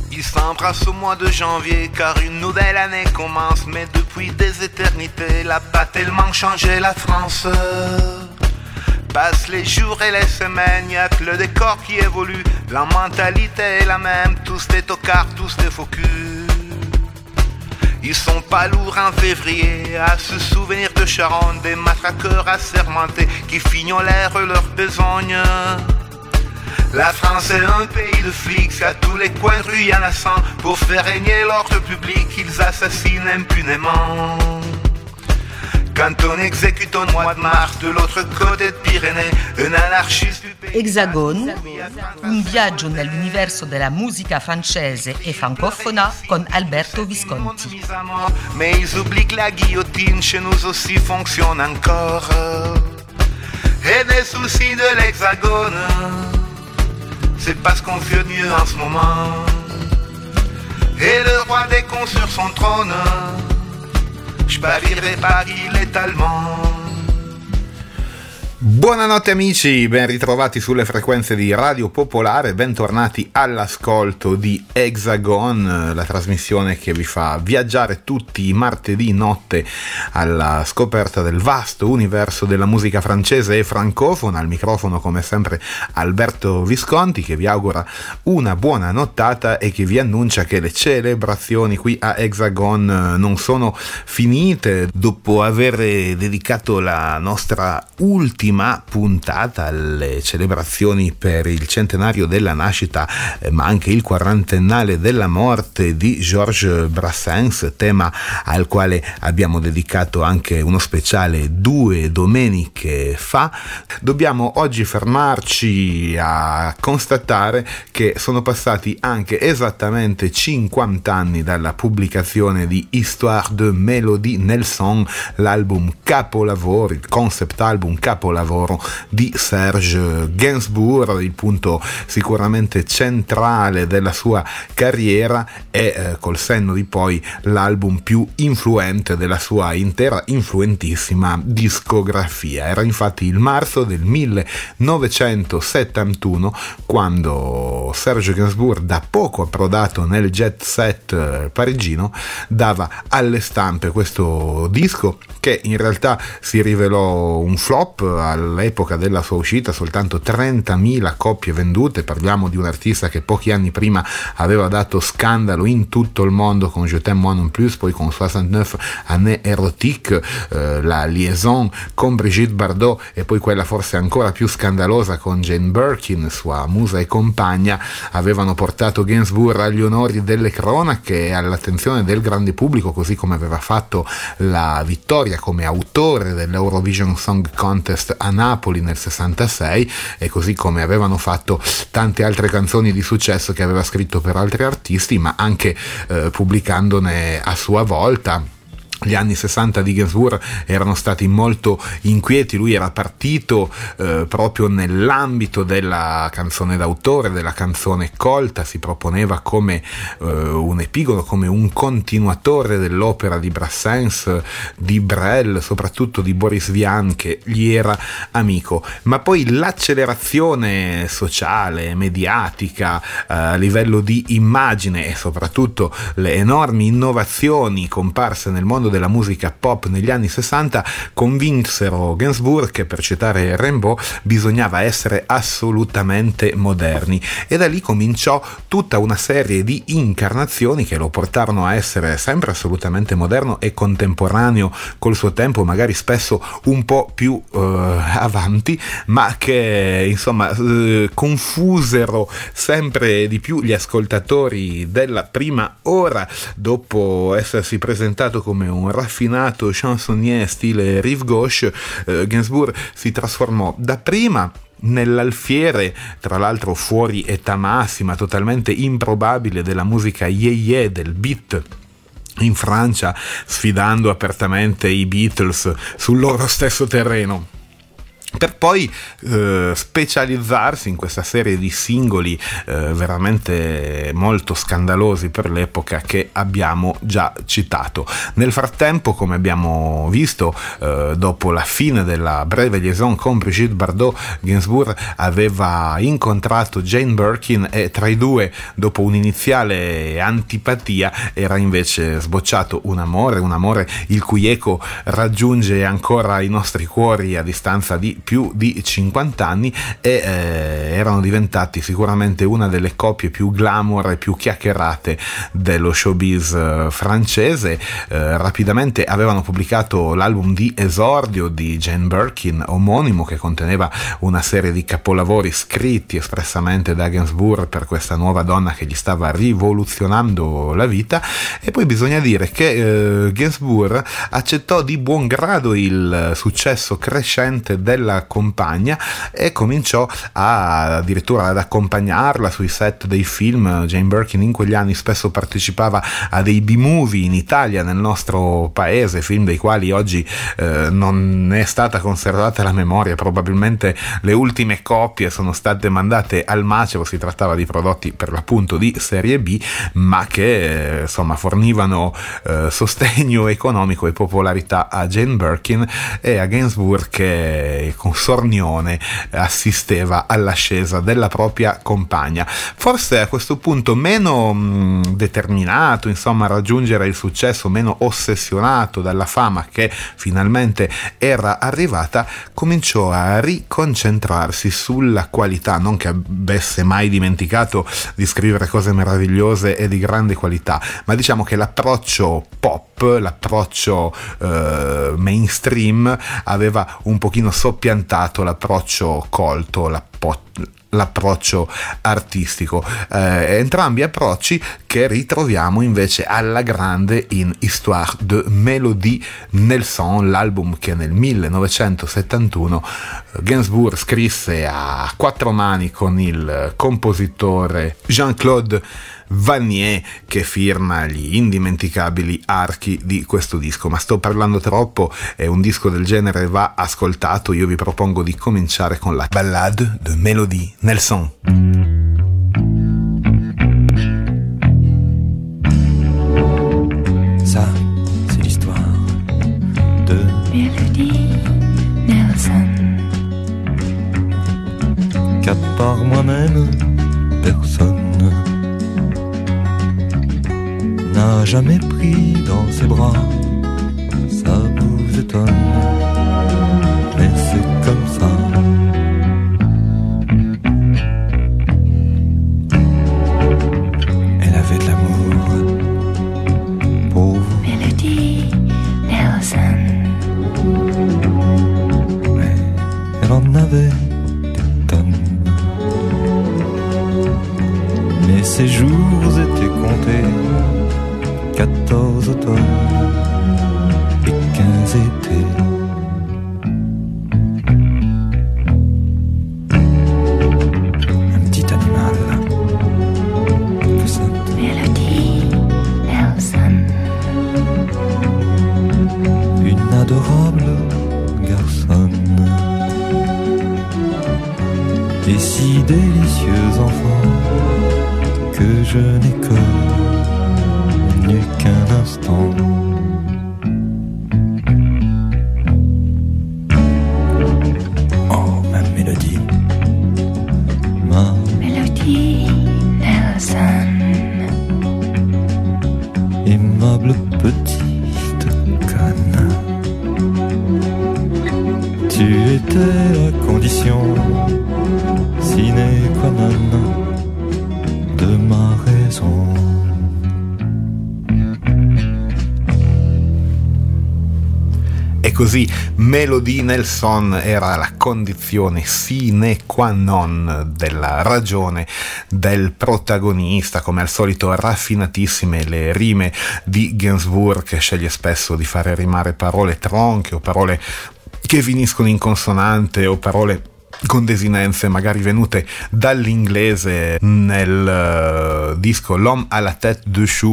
Ils s'embrassent au mois de janvier car une nouvelle année commence. Mais depuis des éternités, l'a pas tellement changé la France. Passent les jours et les semaines, y'a que le décor qui évolue. La mentalité est la même, tous des tocards, tous des faux culs. Ils sont pas lourds en février à se souvenir de Charonne, des matraqueurs assermentés qui fignolèrent leur besogne. La France est un pays de flics, à tous les coins de rue y'en a 100. Pour faire régner l'ordre public, ils assassinent impunément. Quand on exécute au mois de mars, de l'autre côté de Pyrénées, un anarchiste du pays... Hexagone, un viaggio nell'universo della musica francese e francofona con Alberto Visconti. Mais ils oublient que la guillotine chez nous aussi fonctionne encore. Et des soucis de l'Hexagone, c'est parce qu'on fait mieux en ce moment. Et le roi des cons sur son trône, je parierai Paris létalement. Buonanotte amici, ben ritrovati sulle frequenze di Radio Popolare, bentornati all'ascolto di Hexagone, la trasmissione che vi fa viaggiare tutti i martedì notte alla scoperta del vasto universo della musica francese e francofona. Al microfono come sempre Alberto Visconti, che vi augura una buona nottata e che vi annuncia che le celebrazioni qui a Hexagone non sono finite. Dopo aver dedicato la nostra ultima puntata alle celebrazioni per il centenario della nascita ma anche il quarantennale della morte di Georges Brassens, tema al quale abbiamo dedicato anche uno speciale 2 domeniche fa, dobbiamo oggi fermarci a constatare che sono passati anche esattamente 50 anni dalla pubblicazione di Histoire de Mélodie Nelson, l'album capolavoro, il concept album capolavoro di Serge Gainsbourg, il punto sicuramente centrale della sua carriera e col senno di poi l'album più influente della sua intera influentissima discografia. Era infatti il marzo del 1971 quando Serge Gainsbourg, da poco approdato nel jet set parigino, dava alle stampe questo disco che in realtà si rivelò un flop. All'epoca della sua uscita soltanto 30.000 copie vendute, parliamo di un artista che pochi anni prima aveva dato scandalo in tutto il mondo con Je t'aime moi non plus, poi con 69 années érotiques, la liaison con Brigitte Bardot e poi quella forse ancora più scandalosa con Jane Birkin, sua musa e compagna, avevano portato Gainsbourg agli onori delle cronache e all'attenzione del grande pubblico, così come aveva fatto la vittoria come autore dell'Eurovision Song Contest a Napoli nel 66 e così come avevano fatto tante altre canzoni di successo che aveva scritto per altri artisti, ma anche pubblicandone a sua volta. Gli anni 60 di Gainsbourg erano stati molto inquieti, lui era partito proprio nell'ambito della canzone d'autore, della canzone colta, si proponeva come un epigono, come un continuatore dell'opera di Brassens, di Brel, soprattutto di Boris Vian, che gli era amico. Ma poi l'accelerazione sociale, mediatica, a livello di immagine e soprattutto le enormi innovazioni comparse nel mondo della musica pop negli anni 60 convinsero Gainsbourg che, per citare Rimbaud, bisognava essere assolutamente moderni, e da lì cominciò tutta una serie di incarnazioni che lo portarono a essere sempre assolutamente moderno e contemporaneo col suo tempo, magari spesso un po' più avanti, ma che insomma confusero sempre di più gli ascoltatori della prima ora. Dopo essersi presentato come un raffinato chansonnier stile rive gauche, Gainsbourg si trasformò dapprima nell'alfiere, tra l'altro fuori età massima, totalmente improbabile, della musica yé-yé, del beat in Francia, sfidando apertamente i Beatles sul loro stesso terreno. per poi specializzarsi in questa serie di singoli veramente molto scandalosi per l'epoca che abbiamo già citato. Nel frattempo, come abbiamo visto, dopo la fine della breve liaison con Brigitte Bardot, Gainsbourg aveva incontrato Jane Birkin e tra i due, dopo un'iniziale antipatia, era invece sbocciato un amore il cui eco raggiunge ancora i nostri cuori a distanza di più di 50 anni e erano diventati sicuramente una delle coppie più glamour e più chiacchierate dello showbiz francese. Rapidamente avevano pubblicato l'album di esordio di Jane Birkin, omonimo, che conteneva una serie di capolavori scritti espressamente da Gainsbourg per questa nuova donna che gli stava rivoluzionando la vita. E poi bisogna dire che Gainsbourg accettò di buon grado il successo crescente della compagna e cominciò addirittura ad accompagnarla sui set dei film. Jane Birkin in quegli anni spesso partecipava a dei B-movie in Italia, nel nostro paese, film dei quali oggi non è stata conservata la memoria. Probabilmente le ultime copie sono state mandate al macero. Si trattava di prodotti per l'appunto di serie B, ma che insomma fornivano sostegno economico e popolarità a Jane Birkin e a Gainsbourg, che con sornione assisteva all'ascesa della propria compagna. Forse a questo punto meno determinato insomma a raggiungere il successo, meno ossessionato dalla fama che finalmente era arrivata, cominciò a riconcentrarsi sulla qualità. Non che avesse mai dimenticato di scrivere cose meravigliose e di grande qualità, ma diciamo che l'approccio pop, l'approccio mainstream aveva un pochino soppiantato l'approccio colto, l'approccio artistico, entrambi approcci che ritroviamo invece alla grande in Histoire de Mélodie Nelson, l'album che nel 1971 Gainsbourg scrisse a quattro mani con il compositore Jean-Claude Vannier, che firma gli indimenticabili archi di questo disco. Ma sto parlando troppo, e un disco del genere va ascoltato. Io vi propongo di cominciare con la Ballade de Mélodie Nelson. Ça, c'est l'histoire de Mélodie Nelson. qu'à part moi-même, personne n'a jamais pris dans ses bras. Ça vous étonne, mais c'est comme ça. Elle avait de l'amour pour vous. Mélodie Nelson. Mais elle en avait des tonnes. Mais ses jours étaient comptés. 14 automnes et 15 étés. Un petit animal que ça. Mélodie Nelson. Une adorable garçonne. Et si délicieux enfant que je n'ai connu qu'un instant. Oh, ma mélodie, ma Mélodie Nelson. aimable petite conne. Tu étais la condition sine qua non de ma raison. E così Mélodie Nelson era la condizione sine qua non della ragione del protagonista. Come al solito raffinatissime le rime di Gainsbourg, che sceglie spesso di fare rimare parole tronche o parole che finiscono in consonante o parole con desinenze magari venute dall'inglese nel disco L'Homme à la tête de chou,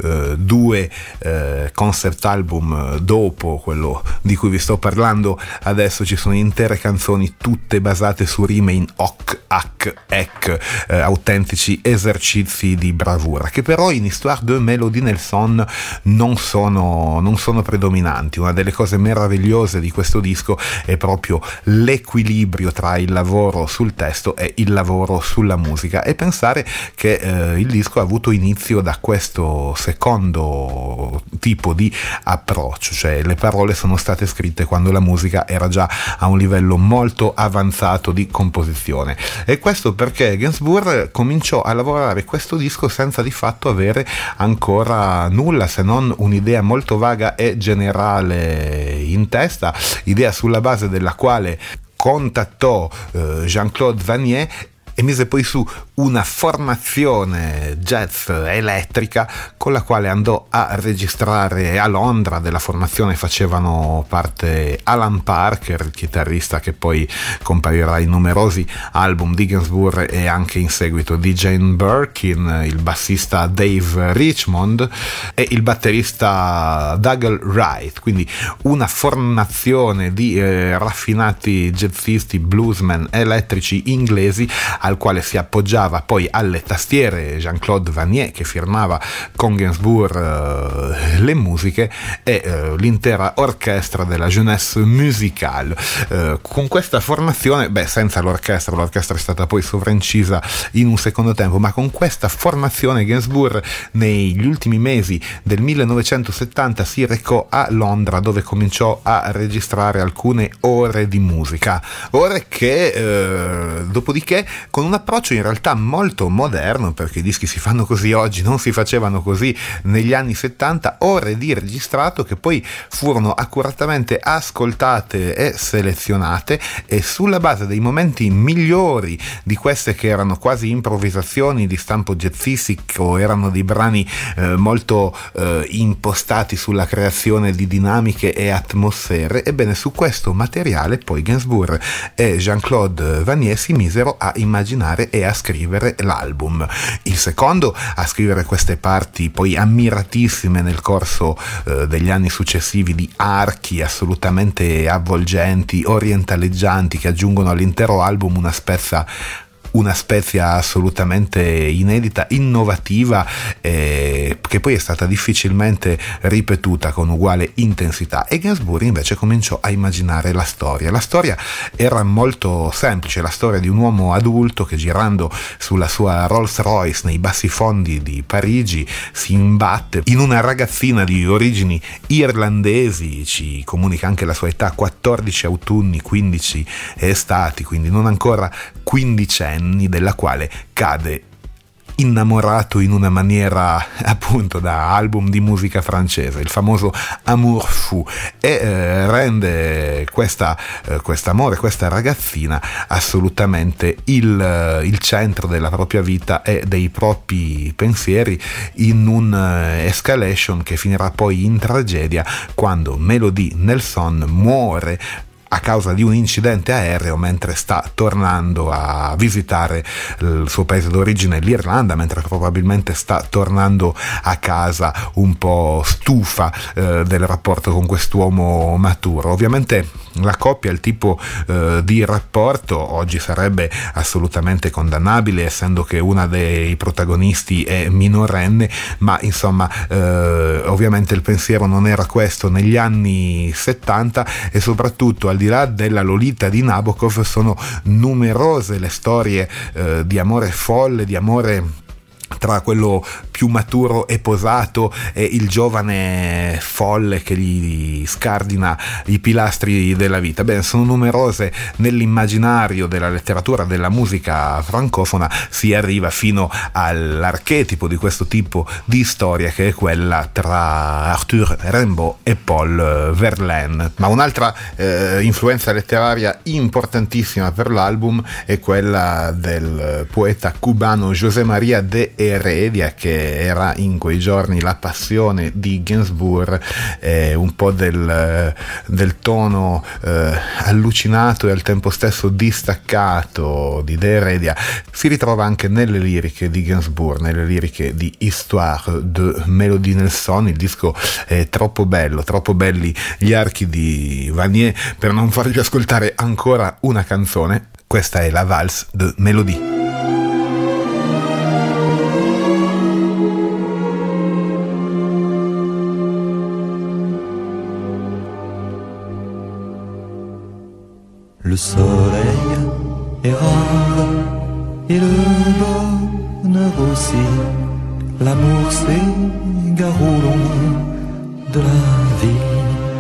due concept album dopo quello di cui vi sto parlando adesso. Ci sono intere canzoni tutte basate su rime in hoc, hac, ec, autentici esercizi di bravura, che però in Histoire de Mélodie Nelson non sono predominanti. Una delle cose meravigliose di questo disco è proprio l'equilibrio tra il lavoro sul testo e il lavoro sulla musica, e pensare che il disco ha avuto inizio da questo secondo tipo di approccio, cioè le parole sono state scritte quando la musica era già a un livello molto avanzato di composizione. E questo perché Gainsbourg cominciò a lavorare questo disco senza di fatto avere ancora nulla se non un'idea molto vaga e generale in testa, idea sulla base della quale contattò Jean-Claude Vannier e mise poi su una formazione jazz elettrica con la quale andò a registrare a Londra. Della formazione facevano parte Alan Parker, il chitarrista che poi comparirà in numerosi album di Gainsbourg e anche in seguito di Jane Birkin, il bassista Dave Richmond e il batterista Dougal Wright, quindi una formazione di raffinati jazzisti, bluesmen elettrici inglesi al quale si appoggiava poi alle tastiere Jean-Claude Vannier, che firmava con Gainsbourg le musiche, e l'intera orchestra della Jeunesse Musicale. Con questa formazione, senza l'orchestra è stata poi sovraincisa in un secondo tempo, ma con questa formazione Gainsbourg negli ultimi mesi del 1970 si recò a Londra, dove cominciò a registrare alcune ore di musica, ore che dopodiché, con un approccio in realtà molto moderno, perché i dischi si fanno così oggi, non si facevano così negli anni 70, ore di registrato che poi furono accuratamente ascoltate e selezionate, e sulla base dei momenti migliori di queste, che erano quasi improvvisazioni di stampo jazzistico, erano dei brani molto impostati sulla creazione di dinamiche e atmosfere, ebbene su questo materiale poi Gainsbourg e Jean-Claude Vannier si misero a immaginare e a scrivere l'album. Il secondo a scrivere queste parti poi ammiratissime nel corso degli anni successivi, di archi assolutamente avvolgenti, orientaleggianti, che aggiungono all'intero album una spezia assolutamente inedita, innovativa, che poi è stata difficilmente ripetuta con uguale intensità. E Gainsbourg invece cominciò a immaginare la storia. La storia era molto semplice, la storia di un uomo adulto che, girando sulla sua Rolls Royce nei bassifondi di Parigi, si imbatte in una ragazzina di origini irlandesi, ci comunica anche la sua età, 14 autunni, 15 estati, quindi non ancora quindicenni, della quale cade innamorato in una maniera appunto da album di musica francese, il famoso Amour fou, e rende quest'amore, questa ragazzina assolutamente il centro della propria vita e dei propri pensieri, in un escalation che finirà poi in tragedia quando Mélodie Nelson muore a causa di un incidente aereo mentre sta tornando a visitare il suo paese d'origine, l'Irlanda, mentre probabilmente sta tornando a casa un po' stufa del rapporto con quest'uomo maturo. Ovviamente la coppia, il tipo di rapporto oggi sarebbe assolutamente condannabile, essendo che una dei protagonisti è minorenne, ma insomma ovviamente il pensiero non era questo negli anni 70, e soprattutto al di là della Lolita di Nabokov sono numerose le storie di amore folle, di amore tra quello più maturo e posato e il giovane folle che gli scardina i pilastri della vita. Bene, sono numerose nell'immaginario della letteratura, della musica francofona. Si arriva fino all'archetipo di questo tipo di storia, che è quella tra Arthur Rimbaud e Paul Verlaine. Ma un'altra influenza letteraria importantissima per l'album è quella del poeta cubano José María de Heredia, che era in quei giorni la passione di Gainsbourg, un po' del tono allucinato e al tempo stesso distaccato di De Heredia si ritrova anche nelle liriche di Gainsbourg, nelle liriche di Histoire de Mélodie Nelson. Il disco è troppo bello, troppo belli gli archi di Vanier per non farvi ascoltare ancora una canzone. Questa è la Valse de Mélodie. Le soleil est rare et le bonheur aussi. L'amour s'égare au long de la vie.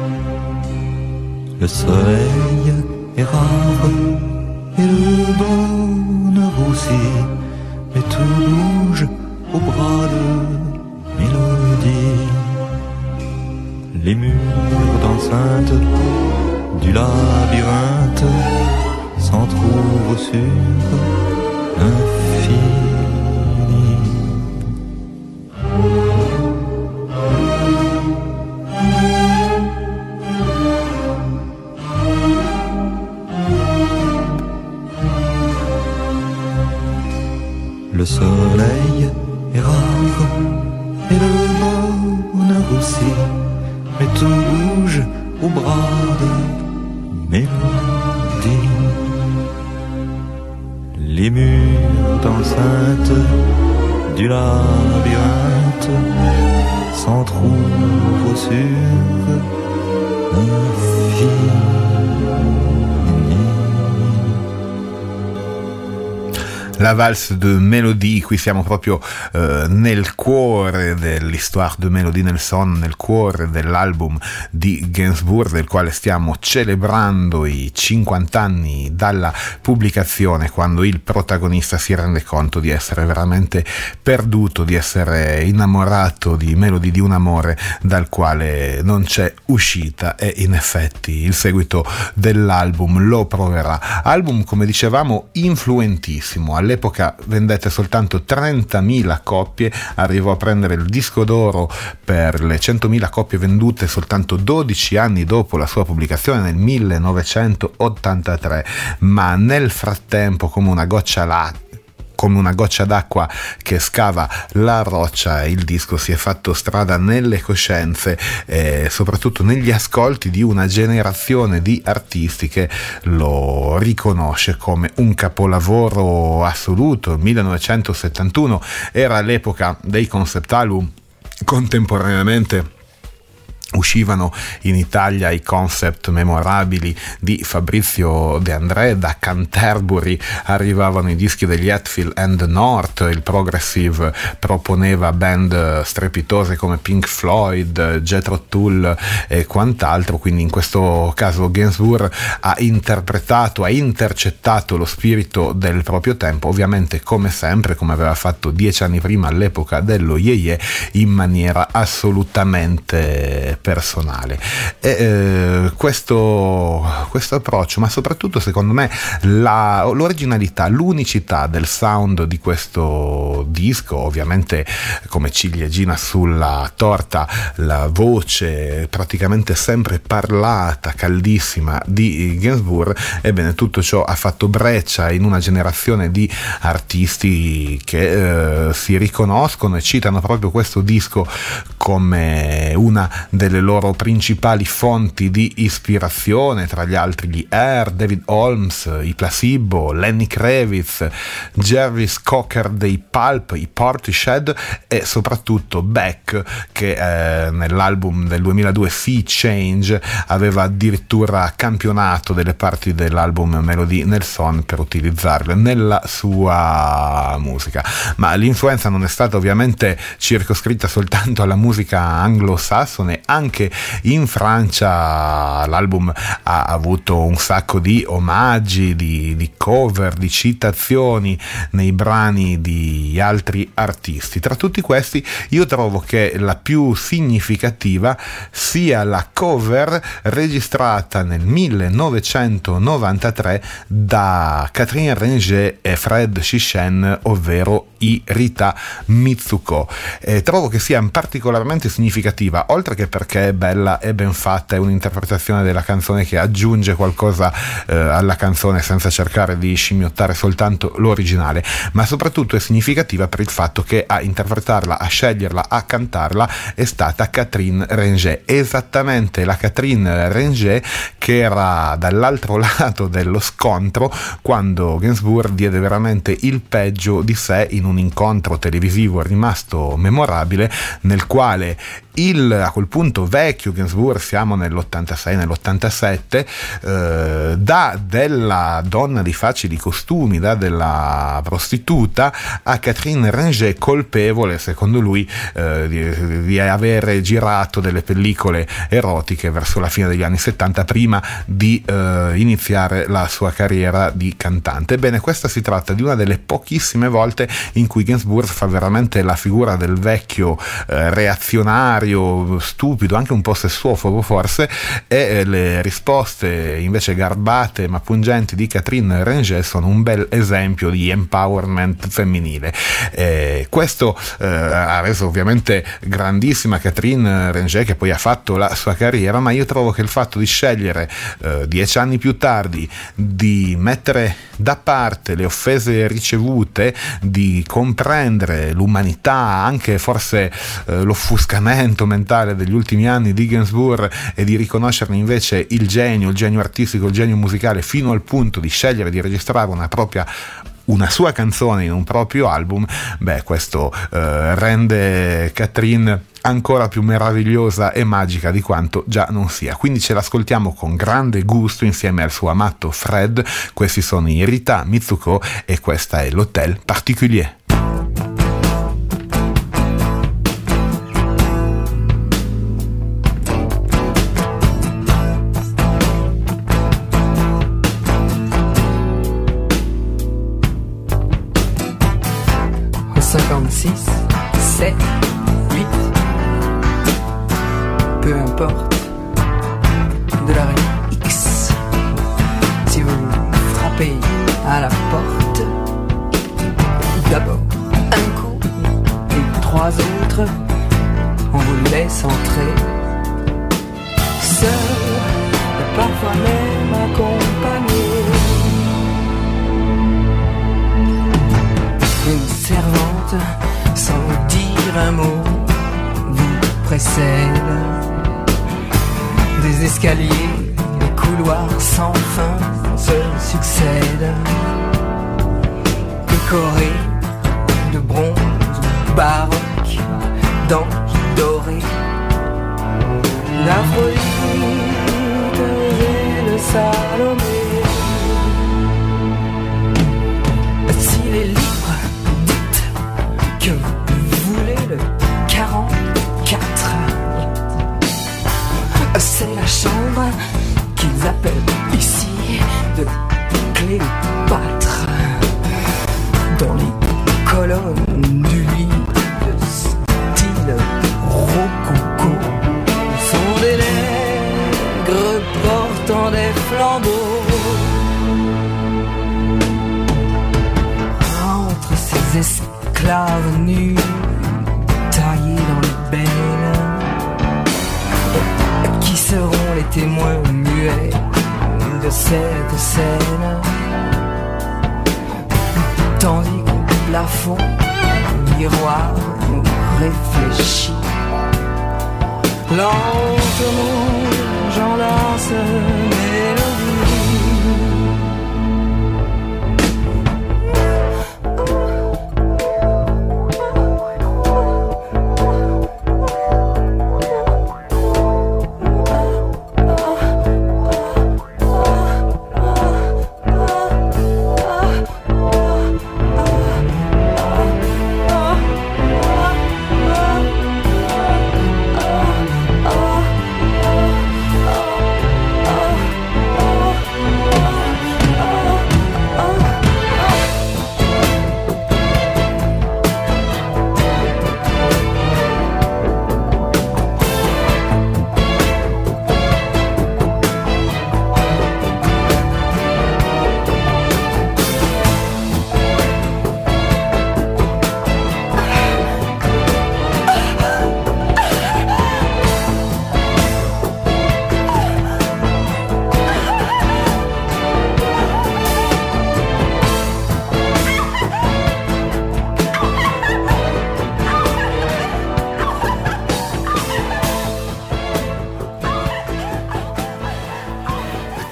Le soleil est rare et le bonheur aussi. Mais tout bouge au bras de mélodie. Les murs d'enceinte du labyrinthe s'entrouvent sur l'infini. Le soleil est rare et le bonheur aussi, mais tout bouge au bras de mélodie. Les murs d'enceinte du labyrinthe s'entrouvent sur l'infini. La Valse de Mélodie, qui siamo proprio nel cuore dell'Histoire de Mélodie Nelson, nel cuore dell'album di Gainsbourg, del quale stiamo celebrando i 50 anni dalla pubblicazione, quando il protagonista si rende conto di essere veramente perduto, di essere innamorato di Melodie, di un amore dal quale non c'è uscita, e in effetti il seguito dell'album lo proverà. Album, come dicevamo, influentissimo. All'epoca vendette soltanto 30.000 copie, arrivò a prendere il disco d'oro per le 100.000 copie vendute soltanto 12 anni dopo la sua pubblicazione nel 1983, ma nel frattempo, come una goccia d'acqua che scava la roccia, il disco si è fatto strada nelle coscienze e soprattutto negli ascolti di una generazione di artisti che lo riconosce come un capolavoro assoluto. Il 1971 era l'epoca dei concept album. Contemporaneamente uscivano in Italia i concept memorabili di Fabrizio De André, da Canterbury arrivavano i dischi degli Hetfield and the North, il progressive proponeva band strepitose come Pink Floyd, Jethro Tull e quant'altro, quindi in questo caso Gainsbourg ha intercettato lo spirito del proprio tempo, ovviamente come sempre, come aveva fatto 10 anni prima all'epoca dello Ye-Ye, in maniera assolutamente personale. E questo approccio, ma soprattutto secondo me l'originalità, l'unicità del sound di questo disco, ovviamente come ciliegina sulla torta la voce praticamente sempre parlata, caldissima di Gainsbourg. Ebbene, tutto ciò ha fatto breccia in una generazione di artisti che si riconoscono e citano proprio questo disco come una delle loro principali fonti di ispirazione, tra gli altri gli Air, David Holmes, i Placebo, Lenny Kravitz, Jarvis Cocker dei Pulp, i Portishead e soprattutto Beck, che nell'album del 2002 Sea Change aveva addirittura campionato delle parti dell'album Melodie Nelson per utilizzarle nella sua musica. Ma l'influenza non è stata ovviamente circoscritta soltanto alla musica anglosassone. Anche in Francia l'album ha avuto un sacco di omaggi, di cover, di citazioni nei brani di degli altri artisti. Tra tutti questi io trovo che la più significativa sia la cover registrata nel 1993 da Catherine Ringer e Fred Shishen, ovvero i Rita Mitsuko. Trovo che sia particolarmente significativa, oltre che perché è bella e ben fatta, è un'interpretazione della canzone che aggiunge qualcosa alla canzone senza cercare di scimmiottare soltanto l'originale, ma soprattutto è significativa per il fatto che a interpretarla, a sceglierla, a cantarla è stata Catherine Ringer, esattamente la Catherine Ringer che era dall'altro lato dello scontro quando Gainsbourg diede veramente il peggio di sé in un incontro televisivo rimasto memorabile, nel quale a quel punto vecchio Gainsbourg, siamo nell'86, nell'87, dà della donna di facili costumi, dà della prostituta a Catherine Ringer, colpevole secondo lui di avere girato delle pellicole erotiche verso la fine degli anni 70 prima di iniziare la sua carriera di cantante. Ebbene, questa si tratta di una delle pochissime volte in cui Gainsbourg fa veramente la figura del vecchio reazionario, stupido, anche un po' sessuofobo forse, e le risposte invece garbate ma pungenti di Catherine Ringer sono un bel esempio di empowerment femminile. Questo ha reso ovviamente grandissima Catherine Ringer, che poi ha fatto la sua carriera, ma io trovo che il fatto di scegliere 10 anni più tardi di mettere da parte le offese ricevute, di comprendere l'umanità, anche forse l'offuscamento mentale degli ultimi anni di Gainsbourg, e di riconoscerne invece il genio artistico, il genio musicale, fino al punto di scegliere di registrare una sua canzone in un proprio album, questo rende Catherine ancora più meravigliosa e magica di quanto già non sia. Quindi ce l'ascoltiamo con grande gusto insieme al suo amato Fred. Questi sono i Rita Mitsuko e questa è l'Hôtel Particulier. Au 56, 7, 8, peu importe, de la rue X. Si vous frappez à la porte, d'abord un coup, puis 3 autres, on vous laisse entrer. Seul, et parfois même accompagné. Une servante, sans dire un mot, vous précède. Des escaliers, des couloirs sans fin se succèdent, décorés de bronze baroque, d'anges dorés, l'Aphrodite et le Salomé. S'il est libre, dites que vous voulez le 44. C'est la chambre qu'ils appellent ici de Cléopâtre. Dans les colonnes du lit de style rococo sont des nègres portant des flambeaux. Entre ces esclaves nus taillés dans les belles, qui seront les témoins muets de cette scène, tandis qu'au plafond, un miroir nous réfléchit. Lentement, j'enlace mélodie.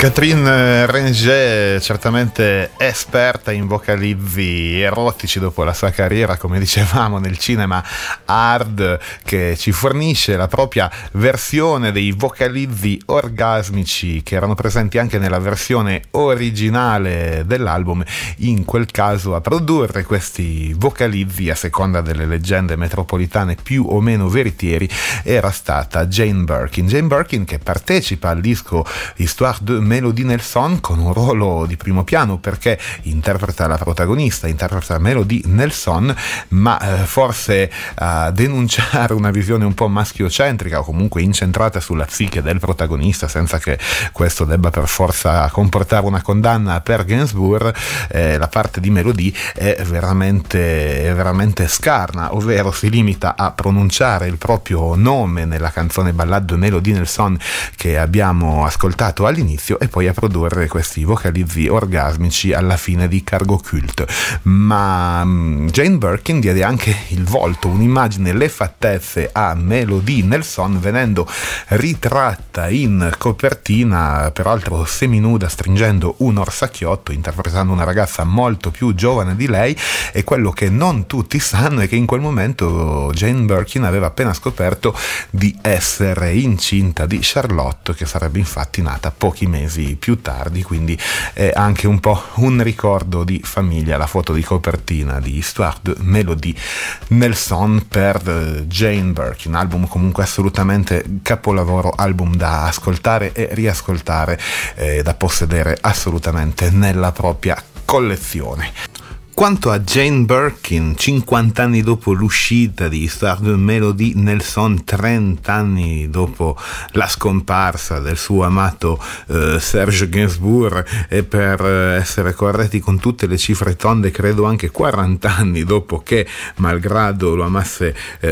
Catherine Ringer, certamente esperta in vocalizzi erotici dopo la sua carriera, come dicevamo, nel cinema hard, che ci fornisce la propria versione dei vocalizzi orgasmici che erano presenti anche nella versione originale dell'album. In quel caso a produrre questi vocalizzi, a seconda delle leggende metropolitane più o meno veritieri, era stata Jane Birkin. Jane Birkin, che partecipa al disco Histoire de Melody Nelson con un ruolo di primo piano, perché interpreta la protagonista, interpreta Melody Nelson, ma forse a denunciare una visione un po' maschiocentrica o comunque incentrata sulla psiche del protagonista, senza che questo debba per forza comportare una condanna per Gainsbourg, la parte di Melody è veramente scarna, ovvero si limita a pronunciare il proprio nome nella canzone Ballade de Melody Nelson che abbiamo ascoltato all'inizio, e poi a produrre questi vocalizzi orgasmici alla fine di Cargo Cult. Ma Jane Birkin diede anche il volto, un'immagine, le fattezze a Melody Nelson, venendo ritratta in copertina, peraltro seminuda, stringendo un orsacchiotto, interpretando una ragazza molto più giovane di lei. E quello che non tutti sanno è che in quel momento Jane Birkin aveva appena scoperto di essere incinta di Charlotte, che sarebbe infatti nata pochi mesi più tardi, quindi è anche un po' un ricordo di famiglia la foto di copertina di Histoire de Melody Nelson per Jane Birkin. Album comunque assolutamente capolavoro, album da ascoltare e riascoltare, da possedere assolutamente nella propria collezione. Quanto a Jane Birkin, 50 anni dopo l'uscita di Histoire de Melody Nelson, 30 anni dopo la scomparsa del suo amato Serge Gainsbourg, e per essere corretti con tutte le cifre tonde credo anche 40 anni dopo che, malgrado lo amasse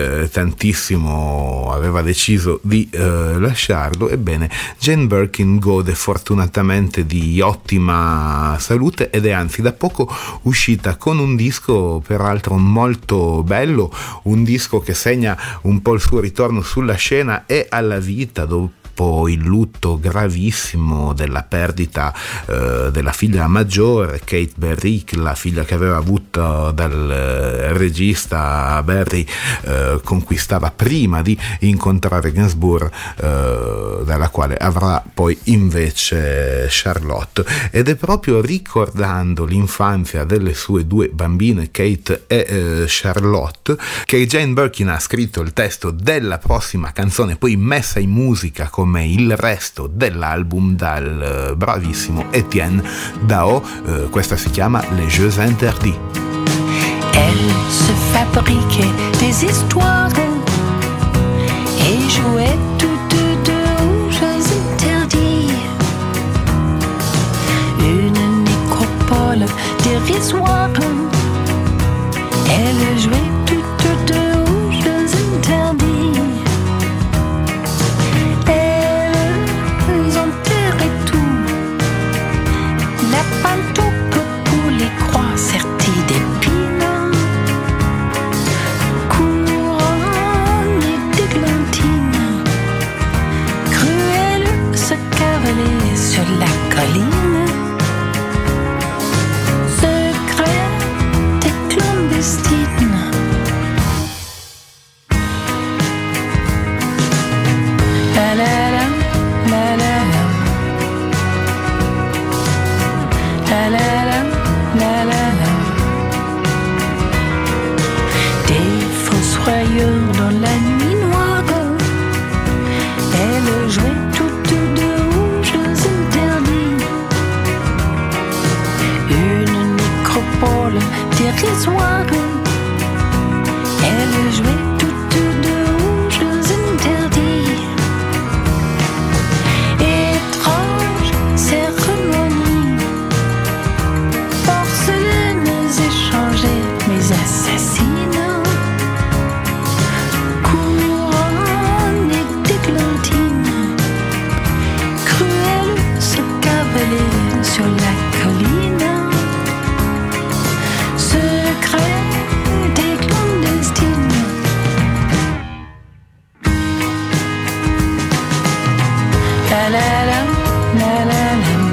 tantissimo, aveva deciso di lasciarlo, ebbene Jane Birkin gode fortunatamente di ottima salute ed è anzi da poco uscita con un disco peraltro molto bello, un disco che segna un po' il suo ritorno sulla scena e alla vita dopo il lutto gravissimo della perdita della figlia maggiore, Kate Berry, la figlia che aveva avuto dal regista Berry, con cui stava prima di incontrare Gainsbourg, dalla quale avrà poi invece Charlotte. Ed è proprio ricordando l'infanzia delle sue due bambine, Kate e Charlotte, che Jane Birkin ha scritto il testo della prossima canzone, poi messa in musica come il resto dell'album dal bravissimo Etienne Dao. Questa si chiama Les Jeux Interdits. Elle se fabriquait des histoires et jouait toutes deux aux jeux interdits. Une nécropole dérisoire, elle jouait toutes deux aux jeux interdits. Elles enterraient tout, la pantoufle pour les croix serties d'épines, couronne d'églantines, cruelle se cavaler sur la colline, secrète et clandestine. La la la, la la la, la la la, la la la. Des fossoyeurs dans la nuit noire, elles jouaient toutes deux aux jeux interdits. Une nécropole dérisoire, elles jouaient toutes deux aux jeux interdits. Étrange cérémonie, porcelaines échangées, mes assassines, couronne d'églantines, cruelle se cavaler sur la colline, secret des clandestines. La la la, la la la.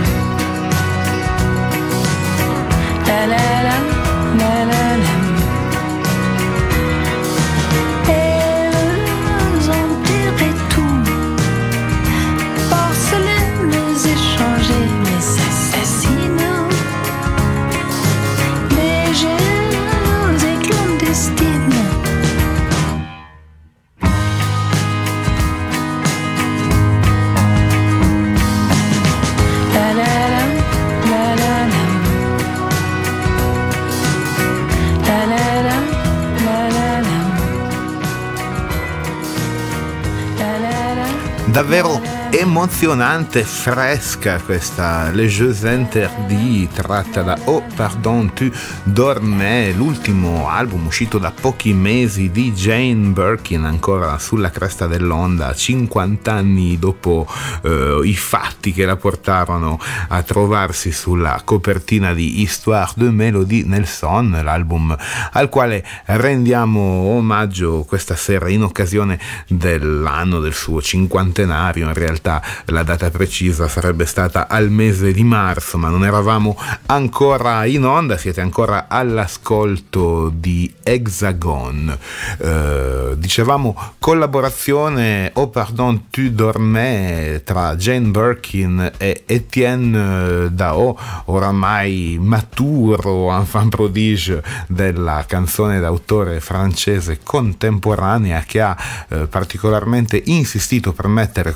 Davvero emozionante, fresca questa Les Jeux Interdits, tratta da Oh Pardon Tu Dormais, l'ultimo album uscito da pochi mesi di Jane Birkin, ancora sulla cresta dell'onda 50 anni dopo i fatti che la portarono a trovarsi sulla copertina di Histoire de Mélodie Nelson, l'album al quale rendiamo omaggio questa sera in occasione dell'anno del suo cinquantenario. In realtà la data precisa sarebbe stata al mese di marzo, ma non eravamo ancora in onda. Siete ancora all'ascolto di Hexagon. Dicevamo collaborazione Oh Pardon Tu Dormais tra Jane Birkin e Etienne Daho, oramai maturo enfant prodige della canzone d'autore francese contemporanea, che ha particolarmente insistito per mettere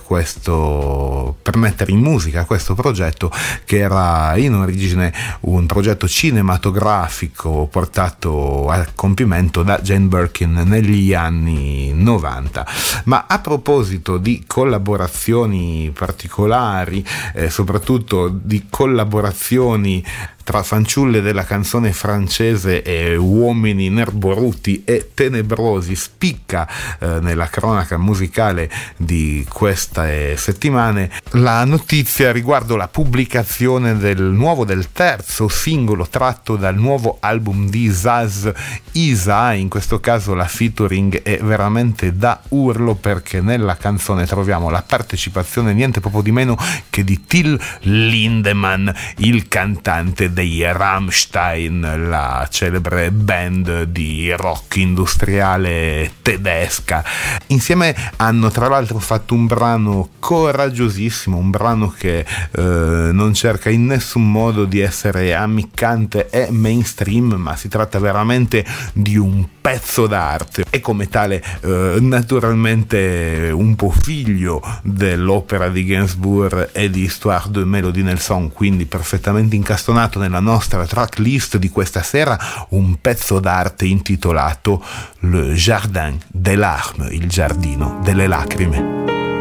in musica questo progetto, che era in origine un progetto cinematografico portato a compimento da Jane Birkin negli anni 90. Ma a proposito di collaborazioni particolari, soprattutto di collaborazioni tra fanciulle della canzone francese e uomini nerboruti e tenebrosi, spicca nella cronaca musicale di queste settimane la notizia riguardo la pubblicazione del terzo singolo tratto dal nuovo album di Zaz Isa. In questo caso la featuring è veramente da urlo, perché nella canzone troviamo la partecipazione niente proprio di meno che di Till Lindemann, il cantante dei Rammstein, la celebre band di rock industriale tedesca. Insieme hanno tra l'altro fatto un brano coraggiosissimo, un brano che non cerca in nessun modo di essere ammiccante e mainstream, ma si tratta veramente di un pezzo d'arte e come tale naturalmente un po' figlio dell'opera di Gainsbourg e di Histoire de Mélodie Nelson, quindi perfettamente incastonato nella nostra tracklist di questa sera, un pezzo d'arte intitolato Le Jardin des Larmes, il giardino delle lacrime.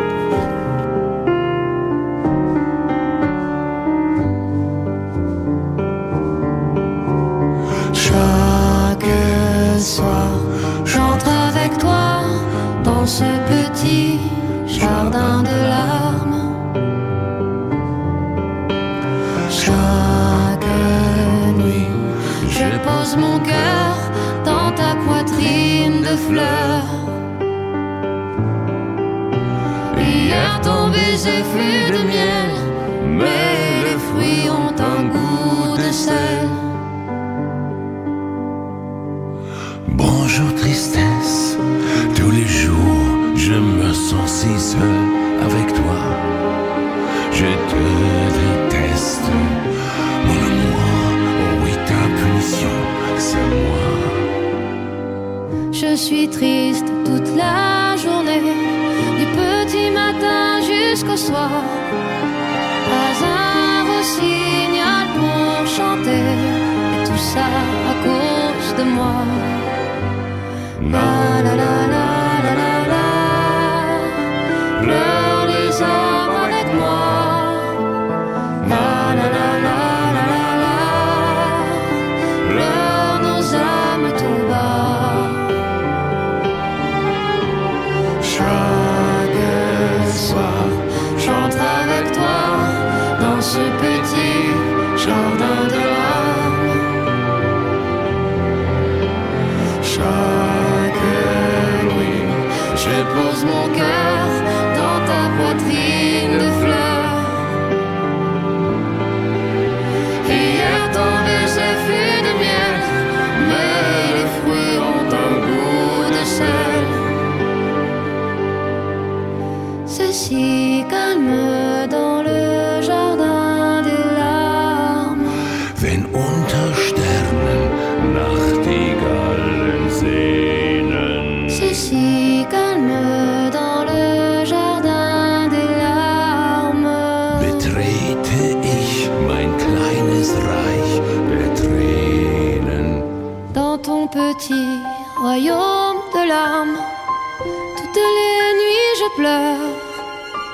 Soir, j'entre avec toi dans ce petit jardin de larmes. Chaque nuit, je pose mon cœur dans ta poitrine de fleurs. Hier, ton baiser fut de miel, mais les fruits ont un goût de sel. Bonjour tristesse, tous les jours je me sens si seul avec toi. Je te déteste, mon amour, oh oui ta punition, c'est moi. Je suis triste toute la journée, du petit matin jusqu'au soir. Pas un rossignol pour chanter, et tout ça à cause de moi. La la la la la la la, pleure les arbres avec moi. La la la la la la la, pleure nos âmes tout bas. Chaque soir, j'entre avec toi dans ce petit jardin de larmes. Je pose mon cœur dans ta poitrine de fleurs. Hier ton baiser fut de miel, mais les fruits ont un goût de sel. C'est si calme dans le jardin des larmes. Wenn unter Sternen Nachtigallen sehnen. C'est si calme dans le jardin des larmes. Betrete ich mein kleines Reich der Tränen. Dans ton petit royaume de larmes, toutes les nuits je pleure.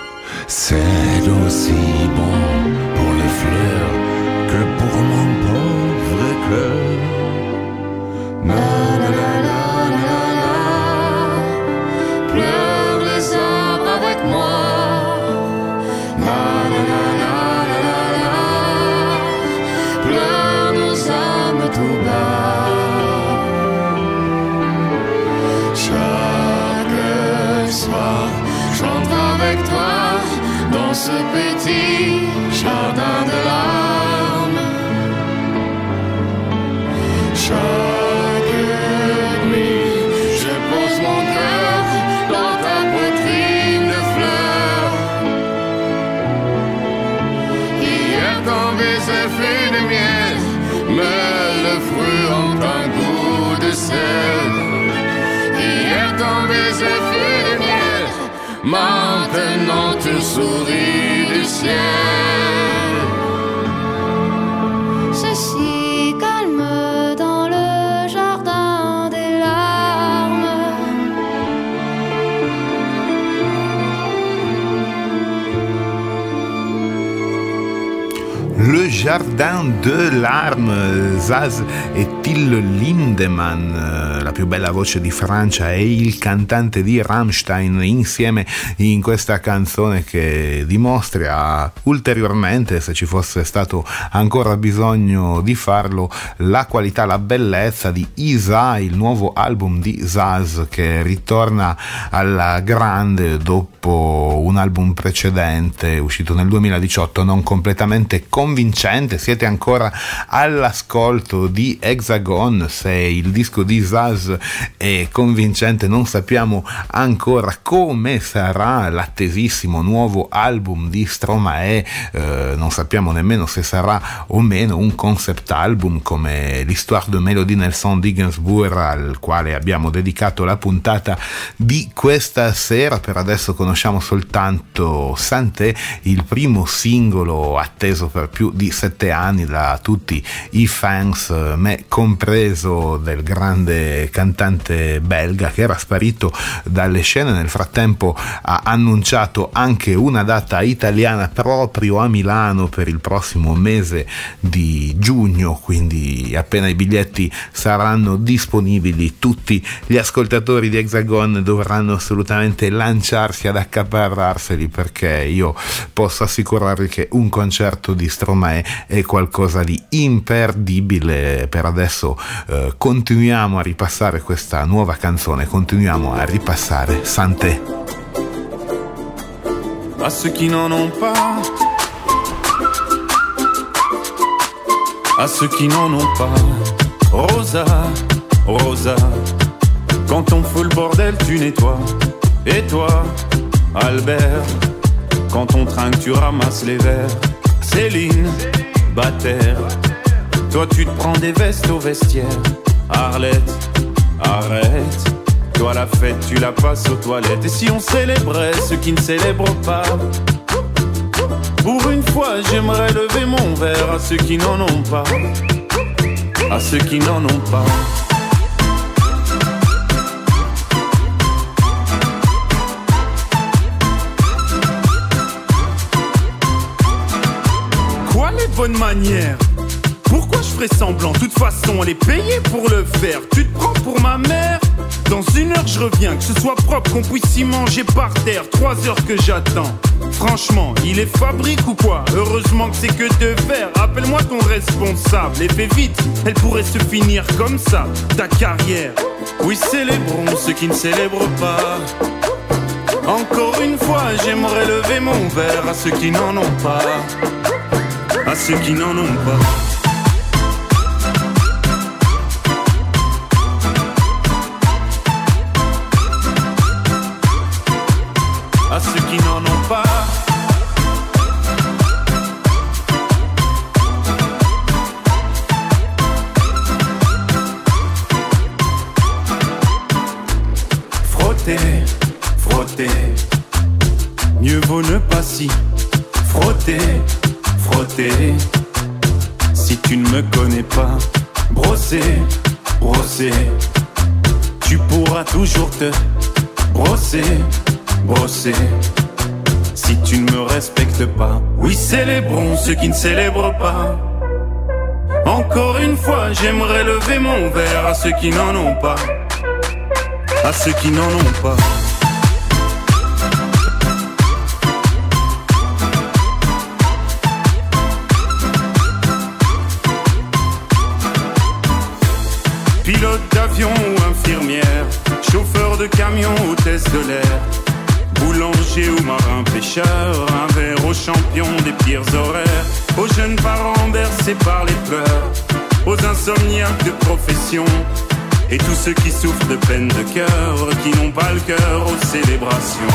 C'est aussi bon pour les fleurs que pour mon pauvre cœur. La la la la la la, pleure les arbres avec moi. La la la la la la, pleure nos âmes tout bas. Chaque soir, j'entre avec toi dans ce petit jardin de larmes. Chaque nuit, je pose mon cœur dans ta poitrine de fleurs. Hier, ton baiser fut de miel, mais le fruit ont un goût de sel. Hier, ton baiser fut de miel, maintenant tu souris du ciel. C'est si calme dans le jardin des larmes. Le jardin de larmes, Zaz e Till Lindemann, la più bella voce di Francia, e il cantante di Rammstein insieme in questa canzone che dimostra ulteriormente, se ci fosse stato ancora bisogno di farlo, la qualità, la bellezza di Isa, il nuovo album di Zaz che ritorna alla grande dopo un album precedente uscito nel 2018 non completamente convincente. Siete ancora all'ascolto di Hexagon. Se il disco di Zaz è convincente, non sappiamo ancora come sarà l'attesissimo nuovo album di Stromae, non sappiamo nemmeno se sarà o meno un concept album come l'Histoire de Mélodie Nelson di Gainsbourg, al quale abbiamo dedicato la puntata di questa sera. Per adesso conosciamo soltanto Santé, il primo singolo atteso per più di 7 anni da tutti i fans, me compreso, del grande cantante belga che era sparito dalle scene. Nel frattempo ha annunciato anche una data italiana proprio a Milano per il prossimo mese di giugno, quindi appena i biglietti saranno disponibili tutti gli ascoltatori di Hexagon dovranno assolutamente lanciarsi ad accaparrarseli, perché io posso assicurarvi che un concerto di Stromae è qualcosa di imperdibile. Per adesso continuiamo a ripassare questa nuova canzone, continuiamo a ripassare Santé. À ceux qui n'en ont pas, à ceux qui n'en ont pas, Rosa, Rosa, quand on fout le bordel tu nettoies. Et toi, Albert, quand on trinque tu ramasses les verres. Céline, Bataire, toi tu te prends des vestes au vestiaire. Arlette, arrête, toi la fête tu la passes aux toilettes. Et si on célébrait ceux qui ne célèbrent pas, pour une fois j'aimerais lever mon verre à ceux qui n'en ont pas, à ceux qui n'en ont pas. Bonne manière. Pourquoi je ferais semblant? De toute façon elle est payée pour le faire. Tu te prends pour ma mère? Dans 1 heure je reviens, que ce soit propre, qu'on puisse y manger par terre. 3 heures que j'attends. Franchement, il est fabrique ou quoi? Heureusement que c'est que de verre. Appelle-moi ton responsable et fais vite, elle pourrait se finir comme ça, ta carrière. Oui, célébrons ceux qui ne célèbrent pas. Encore une fois, j'aimerais lever mon verre à ceux qui n'en ont pas, à ceux qui n'en ont pas. À ceux qui n'en ont pas. Frotter, frotter, mieux vaut ne pas s'y frotter. Frotter, si tu ne me connais pas, brosser, brosser, tu pourras toujours te brosser, brosser. si tu ne me respectes pas. Oui, célébrons ceux qui ne célèbrent pas. Encore une fois, j'aimerais lever mon verre à ceux qui n'en ont pas. À ceux qui n'en ont pas. Pilote d'avion ou infirmière, chauffeur de camion, hôtesse de l'air, boulanger ou marin pêcheur, un verre aux champions des pires horaires, aux jeunes parents bercés par les pleurs, aux insomniaques de profession, et tous ceux qui souffrent de peine de cœur, qui n'ont pas le cœur aux célébrations.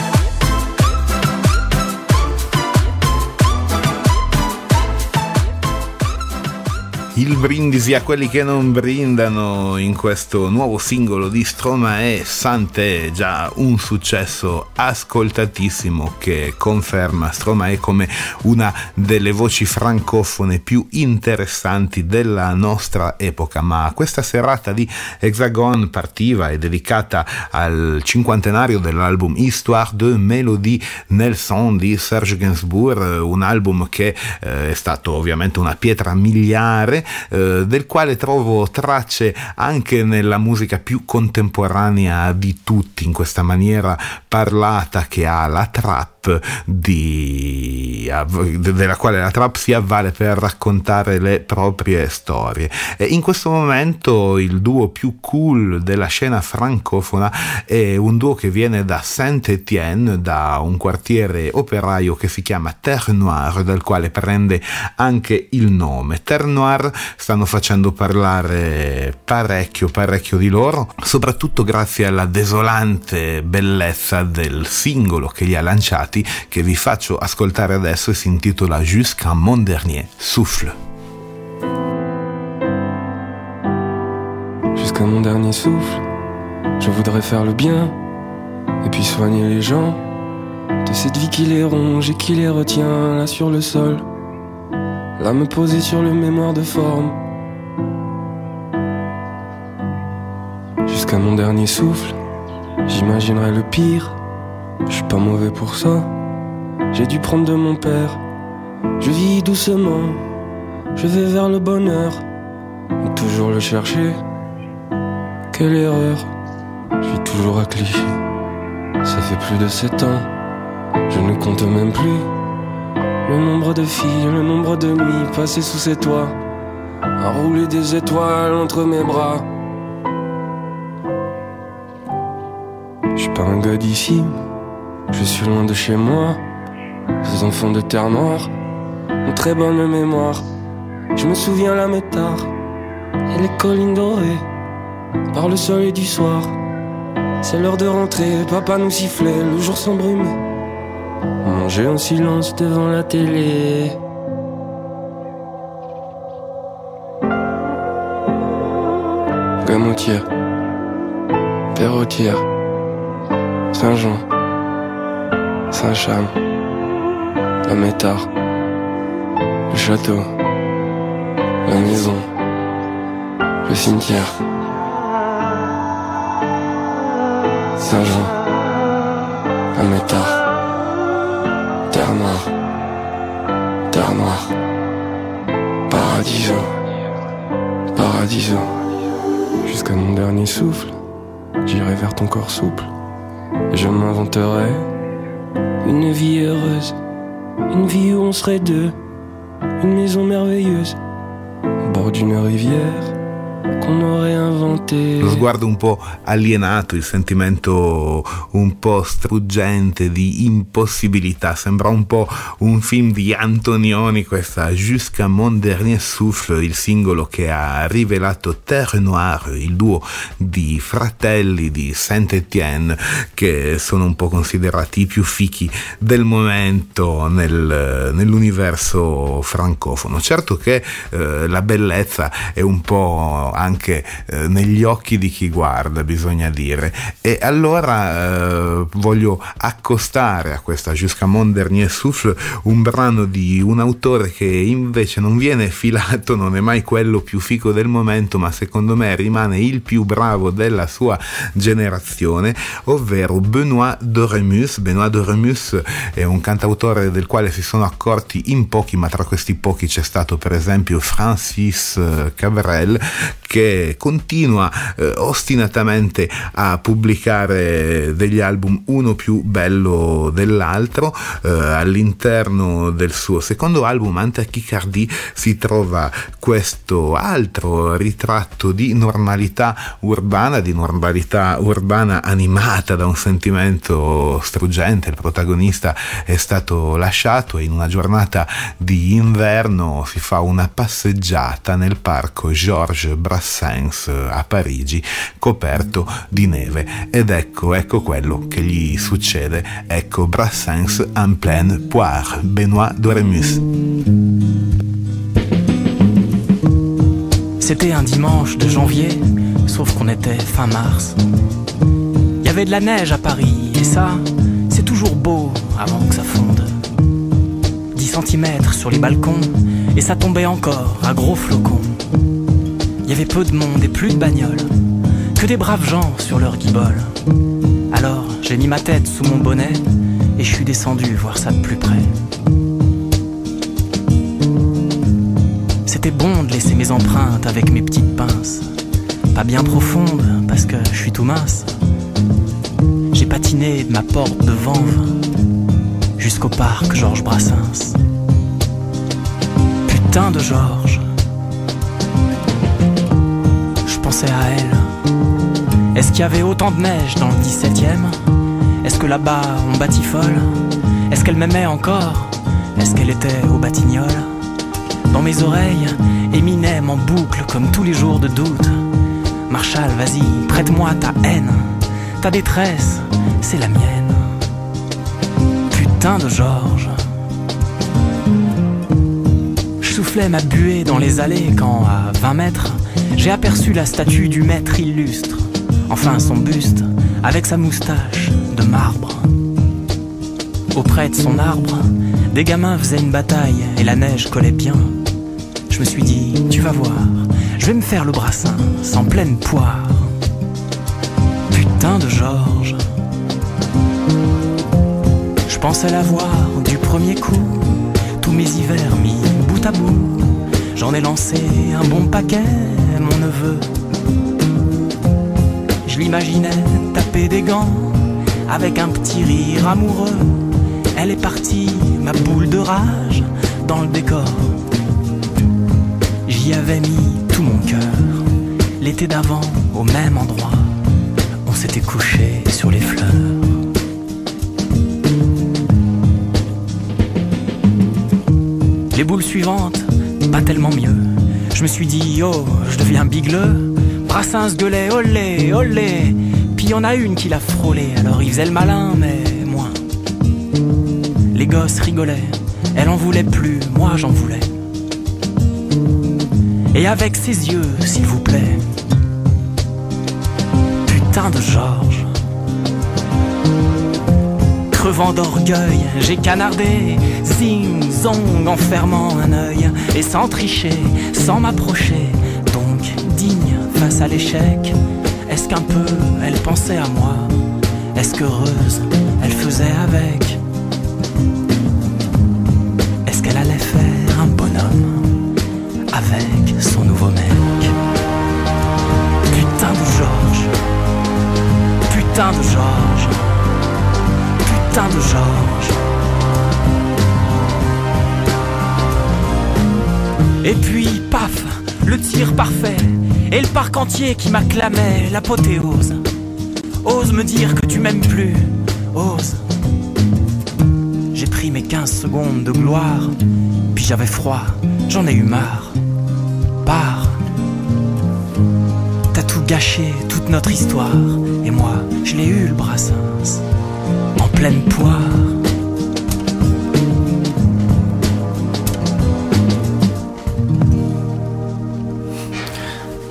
Il brindisi a quelli che non brindano in questo nuovo singolo di Stromae, Santé, già un successo ascoltatissimo che conferma Stromae come una delle voci francofone più interessanti della nostra epoca. Ma questa serata di Hexagon partiva e dedicata al cinquantenario dell'album Histoire de Mélodie Nelson di Serge Gainsbourg, un album che è stato ovviamente una pietra miliare, del quale trovo tracce anche nella musica più contemporanea di tutti, in questa maniera parlata che ha la trap, della quale la trap si avvale per raccontare le proprie storie. E in questo momento il duo più cool della scena francofona è un duo che viene da Saint-Étienne, da un quartiere operaio che si chiama Terre Noire, dal quale prende anche il nome. Terre Noire stanno facendo parlare parecchio di loro, soprattutto grazie alla desolante bellezza del singolo che li ha lanciati, che vi faccio ascoltare adesso, e si intitola Jusqu'à mon dernier souffle. Jusqu'à mon dernier souffle, je voudrais faire le bien et puis soigner les gens de cette vie qui les ronge et qui les retient là sur le sol. Là me poser sur le mémoire de forme. Jusqu'à mon dernier souffle, j'imaginerai le pire. Je suis pas mauvais pour ça, j'ai dû prendre de mon père. Je vis doucement, je vais vers le bonheur, mais toujours le chercher. Quelle erreur, je vis toujours à Clichy. Ça fait plus de 7 ans, je ne compte même plus le nombre de filles, le nombre de nuits passées sous ces toits, à rouler des étoiles entre mes bras. Je suis pas un gars d'ici, je suis loin de chez moi. Ces enfants de terre noire ont très bonne mémoire. Je me souviens la métard et les collines dorées par le soleil du soir. C'est l'heure de rentrer, papa nous sifflait, le jour s'embrumait. On mangeait en silence devant la télé. Gamotière, Perrotière, Saint-Jean, Saint-Cham, la Métard, le château, la maison, le cimetière, Saint-Jean, la Métard, Terre Noire, Paradiso, Paradiso. Jusqu'à mon dernier souffle, j'irai vers ton corps souple et je m'inventerai une vie heureuse, une vie où on serait deux, une maison merveilleuse au bord d'une rivière qu'on aurait inventé. Lo sguardo un po' alienato, il sentimento un po' struggente di impossibilità, sembra un po' un film di Antonioni questa Jusqu'à mon dernier souffle, il singolo che ha rivelato Terre Noire, il duo di fratelli di Saint-Étienne che sono un po' considerati i più fichi del momento nell'universo francofono. Certo che la bellezza è un po' anche anche negli occhi di chi guarda, bisogna dire. E allora voglio accostare a questa Jusqu'à mon dernier souffle un brano di un autore che invece non viene filato, non è mai quello più fico del momento, ma secondo me rimane il più bravo della sua generazione, ovvero Benoît Doremus. Benoît Doremus è un cantautore del quale si sono accorti in pochi, ma tra questi pochi c'è stato per esempio Francis Cabrel, che continua ostinatamente a pubblicare degli album uno più bello dell'altro. All'interno del suo secondo album Antitachycardie si trova questo altro ritratto di normalità urbana animata da un sentimento struggente. Il protagonista è stato lasciato e in una giornata di inverno si fa una passeggiata nel parco Georges Brassens a Parigi, coperto di neve, ed ecco quello che gli succede. Ecco Brassens en pleine poire, Benoît Doremus. C'était un dimanche de janvier, sauf qu'on était fin mars. Il y avait de la neige à Paris, et ça, c'est toujours beau avant que ça fonde. 10 cm sur les balcons, et ça tombait encore à gros flocons. Il y avait peu de monde et plus de bagnoles, que des braves gens sur leur guibole. Alors j'ai mis ma tête sous mon bonnet, et je suis descendu voir ça de plus près. C'était bon de laisser mes empreintes avec mes petites pinces, pas bien profondes parce que je suis tout mince. J'ai patiné de ma porte de Vanves jusqu'au parc Georges Brassens. Putain de Georges, je pensais à elle. Est-ce qu'il y avait autant de neige dans le 17e? Est-ce que là-bas on batifole? Est-ce qu'elle m'aimait encore? Est-ce qu'elle était au Batignolles? Dans mes oreilles, Eminem en boucle comme tous les jours de doute. Marshall, vas-y, prête-moi ta haine. Ta détresse, c'est la mienne. Putain de Georges. Je soufflais ma buée dans les allées quand, à 20 mètres, j'ai aperçu la statue du maître illustre. Enfin son buste, avec sa moustache de marbre. Auprès de son arbre, des gamins faisaient une bataille et la neige collait bien. Je me suis dit, tu vas voir, je vais me faire le Brassens en pleine poire. Putain de Georges. Je pensais la voir du premier coup, tous mes hivers mis bout à bout. J'en ai lancé un bon paquet, mon neveu. Je l'imaginais taper des gants avec un petit rire amoureux. Elle est partie, ma boule de rage, dans le décor. J'y avais mis tout mon cœur. L'été d'avant, au même endroit, on s'était couché sur les fleurs. Les boules suivantes, pas tellement mieux. Je me suis dit, oh, je deviens bigleux. Brassens gueulait, olé, olé. Puis y en a une qui l'a frôlé. Alors il faisait le malin, mais moins. Les gosses rigolaient. Elle en voulait plus, moi j'en voulais. Et avec ses yeux, s'il vous plaît. Putain de Georges. Crevant d'orgueil, j'ai canardé. Zing, zong, en fermant un œil. Et sans tricher, sans m'approcher. Donc digne face à l'échec. Est-ce qu'un peu elle pensait à moi? Est-ce qu'heureuse elle faisait avec? Est-ce qu'elle allait faire un bonhomme avec son nouveau mec? Putain de Georges. Putain de Georges. Putain de Georges. Et puis, paf, le tir parfait. Et le parc entier qui m'acclamait l'apothéose. Ose me dire que tu m'aimes plus. Ose. J'ai pris mes 15 secondes de gloire. Puis j'avais froid, j'en ai eu marre. Pars. T'as tout gâché, toute notre histoire. Et moi, je l'ai eu le Brassens. En pleine poire.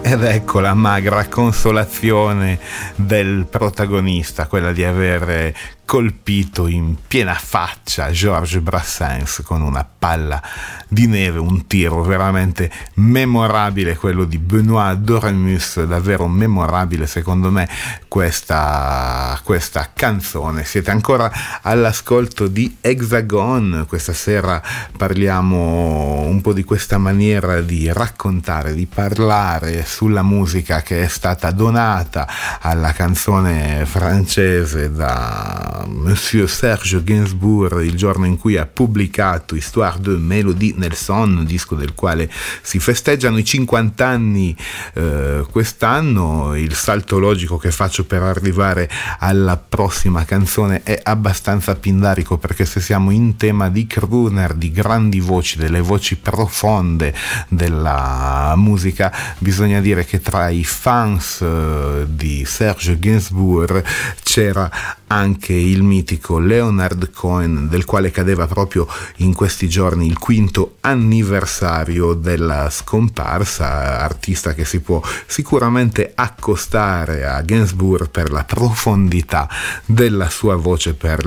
Ed ecco la magra consolazione del protagonista, quella di aver colpito in piena faccia Georges Brassens con una palla di neve, un tiro veramente memorabile, quello di Benoît Doremus, davvero memorabile secondo me questa canzone. Siete ancora all'ascolto di Hexagon, questa sera parliamo un po' di questa maniera di raccontare, di parlare sulla musica che è stata donata alla canzone francese da Monsieur Serge Gainsbourg il giorno in cui ha pubblicato Histoire de Mélodie Nelson, disco del quale si festeggiano i 50 anni quest'anno. Il salto logico che faccio per arrivare alla prossima canzone è abbastanza pindarico, perché se siamo in tema di crooner, di grandi voci, delle voci profonde della musica, bisogna dire che tra i fans di Serge Gainsbourg c'era anche il mitico Leonard Cohen, del quale cadeva proprio in questi giorni il 5° anniversario della scomparsa, artista che si può sicuramente accostare a Gainsbourg per la profondità della sua voce, per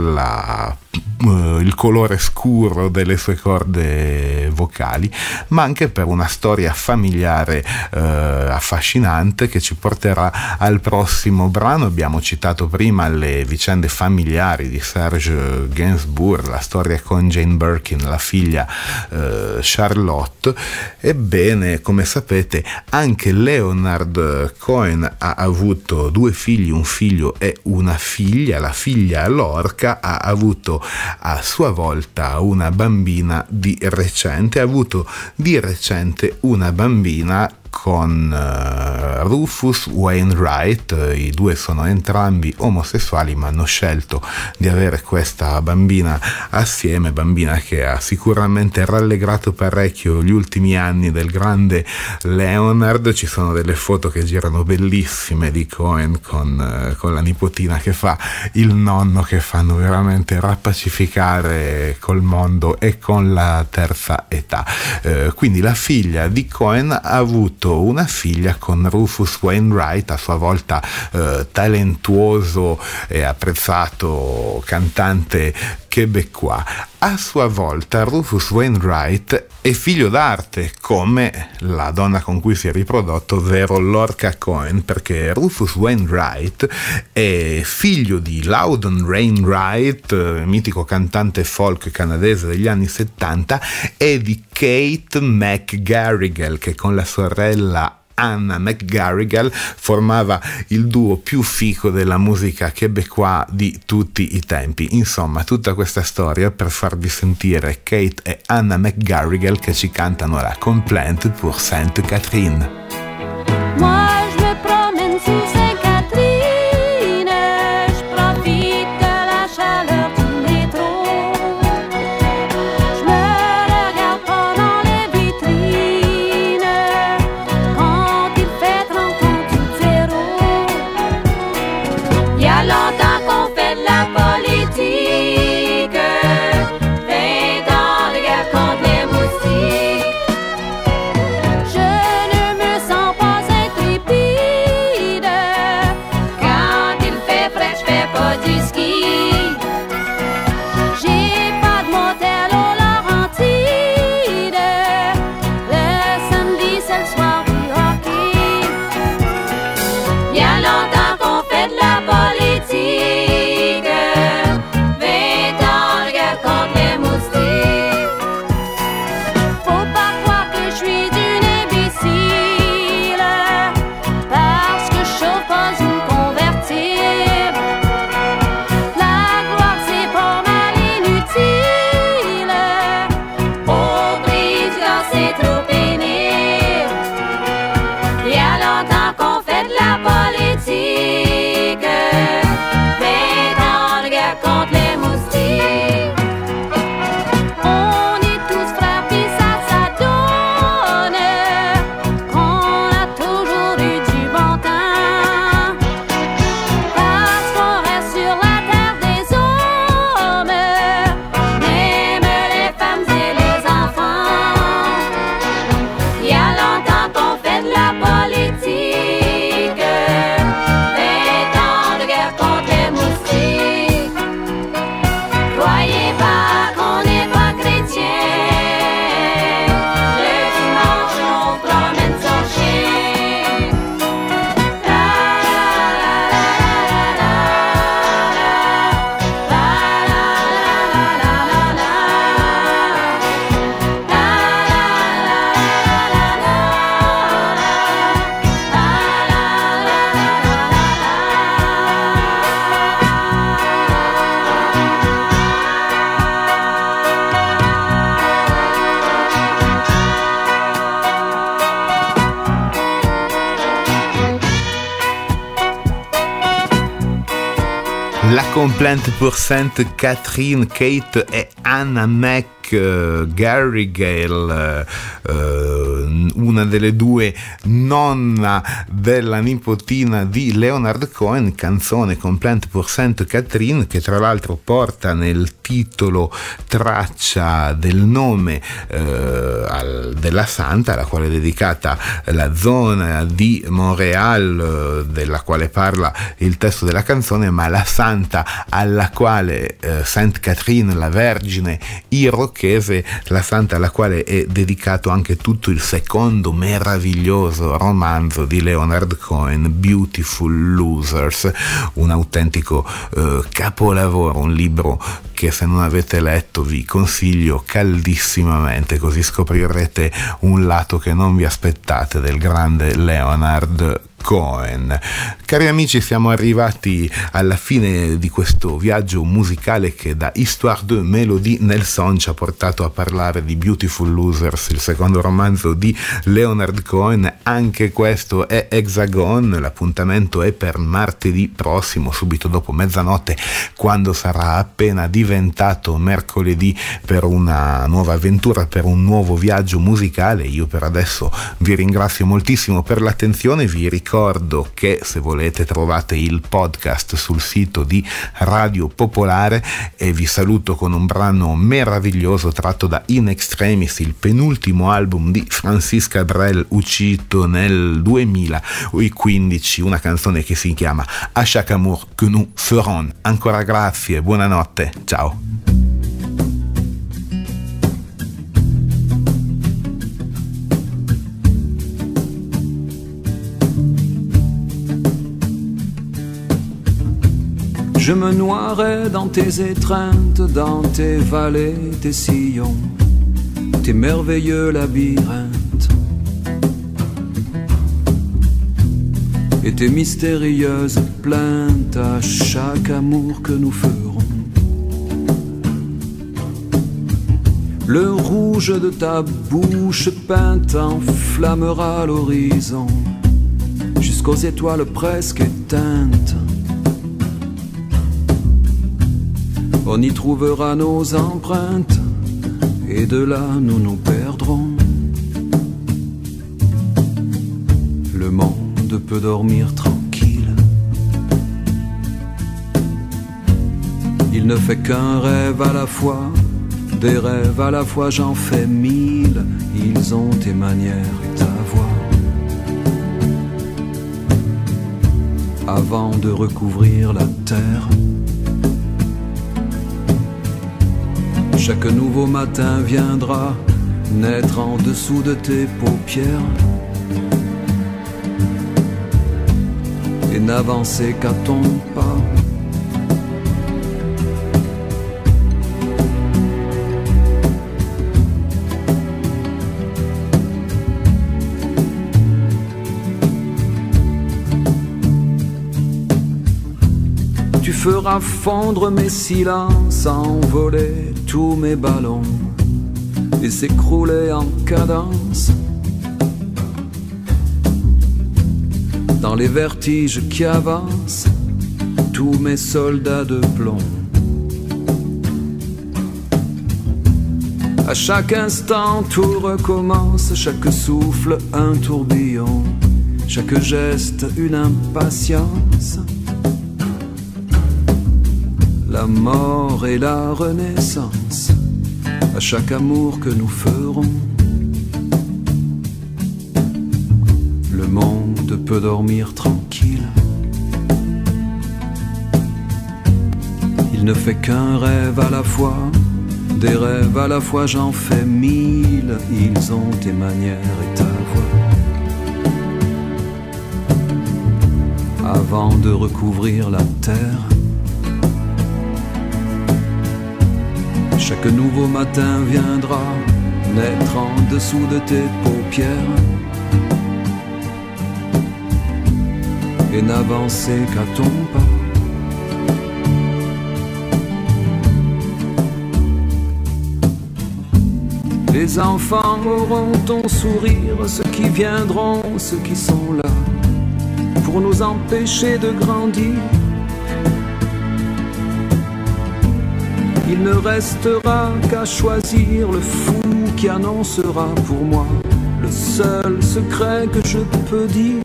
il colore scuro delle sue corde vocali, ma anche per una storia familiare affascinante che ci porterà al prossimo brano. Abbiamo citato prima le vicende familiari di Serge Gainsbourg, la storia con Jane Birkin, la figlia Charlotte. Ebbene, come sapete, anche Leonard Cohen ha avuto 2 figli, un figlio e una figlia. La figlia Lorca ha avuto a sua volta una bambina di recente, ha avuto di recente una bambina con Rufus Wainwright. I due sono entrambi omosessuali, ma hanno scelto di avere questa bambina assieme, bambina che ha sicuramente rallegrato parecchio gli ultimi anni del grande Leonard. Ci sono delle foto che girano bellissime di Cohen con la nipotina che fa il nonno, che fanno veramente rappacificare col mondo e con la terza età. Quindi la figlia di Cohen ha avuto una figlia con Rufus Wainwright, a sua volta talentuoso e apprezzato cantante québécois. A sua volta Rufus Wainwright è figlio d'arte, come la donna con cui si è riprodotto, ovvero Lorca Cohen, perché Rufus Wainwright è figlio di Loudon Wainwright, mitico cantante folk canadese degli anni 70, e di Kate McGarrigle, che con la sorella Anna McGarrigle formava il duo più fico della musica québécois di tutti i tempi. Insomma, tutta questa storia per farvi sentire Kate e Anna McGarrigle che ci cantano la Complainte pour Sainte Catherine. Moi je me promène sous Sainte-Catherine, je profite de la chaleur du métro, je me regarde pendant les vitrines, quand il fait 30 ans tout zéro. Il y a longtemps qu'on fait de la politique, 20 ans de guerre contre les moustiques. Je ne me sens pas intrépide, quand il fait frais, je fais pas du ski. J'ai pas de motel aux Laurentides, le samedi c'est le soir du hockey. Il y a longtemps qu'on fait de la politique, 20 ans de guerre contre les moustiques. Faut pas croire que je suis d'une imbécile, parce que je chauffe pas une convertible. La complainte pour Sainte Catherine, Kate e Anna McGarrigle, una delle due, nonna della nipotina di Leonard Cohen, canzone Complainte pour Sainte Catherine, che tra l'altro porta nel titolo traccia del nome della santa alla quale è dedicata la zona di Montréal della quale parla il testo della canzone, ma la santa alla quale Sainte Catherine, la Vergine irochese, la santa alla quale è dedicato anche tutto il secondo meraviglioso romanzo di Leonard Cohen, Beautiful Losers, un autentico capolavoro, un libro che se non avete letto vi consiglio caldissimamente, così scoprirete un lato che non vi aspettate del grande Leonard Cohen. Cari amici, siamo arrivati alla fine di questo viaggio musicale che da Histoire de Mélodie Nelson ci ha portato a parlare di Beautiful Losers, il secondo romanzo di Leonard Cohen. Anche questo è Hexagon, l'appuntamento è per martedì prossimo, subito dopo mezzanotte, quando sarà appena diventato mercoledì, per una nuova avventura, per un nuovo viaggio musicale. Io per adesso vi ringrazio moltissimo per l'attenzione, vi ricordo che se volete trovate il podcast sul sito di Radio Popolare, e vi saluto con un brano meraviglioso tratto da In Extremis, il album di Francis Cabrel uscito nel 2015, una canzone che si chiama A chaque amour que nous ferons. Ancora grazie, buonanotte, ciao. Je me noierai dans tes étreintes, dans tes vallées, tes sillons, tes merveilleux labyrinthes et tes mystérieuses plaintes à chaque amour que nous ferons. Le rouge de ta bouche peinte enflammera l'horizon jusqu'aux étoiles presque éteintes. On y trouvera nos empreintes et de là nous nous perdrons. Le monde peut dormir tranquille. Il ne fait qu'un rêve à la fois, des rêves à la fois j'en fais 1000. Ils ont tes manières et ta voix. Avant de recouvrir la terre, chaque nouveau matin viendra naître en dessous de tes paupières et n'avancer qu'à ton pas. Tu feras fondre mes silences, envoler tous mes ballons et s'écrouler en cadence dans les vertiges qui avancent, tous mes soldats de plomb. À chaque instant tout recommence, chaque souffle un tourbillon, chaque geste une impatience. La mort et la renaissance, à chaque amour que nous ferons. Le monde peut dormir tranquille. Il ne fait qu'un rêve à la fois, des rêves à la fois j'en fais 1000. Ils ont tes manières et ta voix. Avant de recouvrir la terre, chaque nouveau matin viendra naître en dessous de tes paupières et n'avancer qu'à ton pas. Les enfants auront ton sourire, ceux qui viendront, ceux qui sont là, pour nous empêcher de grandir. il ne restera qu'à choisir le fou qui annoncera pour moi le seul secret que je peux dire.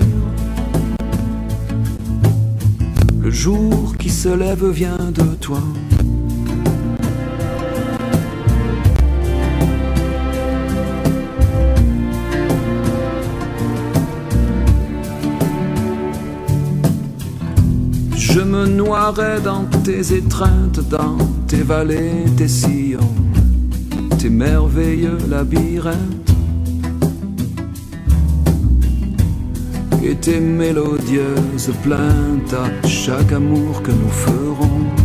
Le jour qui se lève vient de toi. Je me noierai dans tes étreintes, dans tes vallées, tes sillons, tes merveilleux labyrinthes et tes mélodieuses plaintes à chaque amour que nous ferons.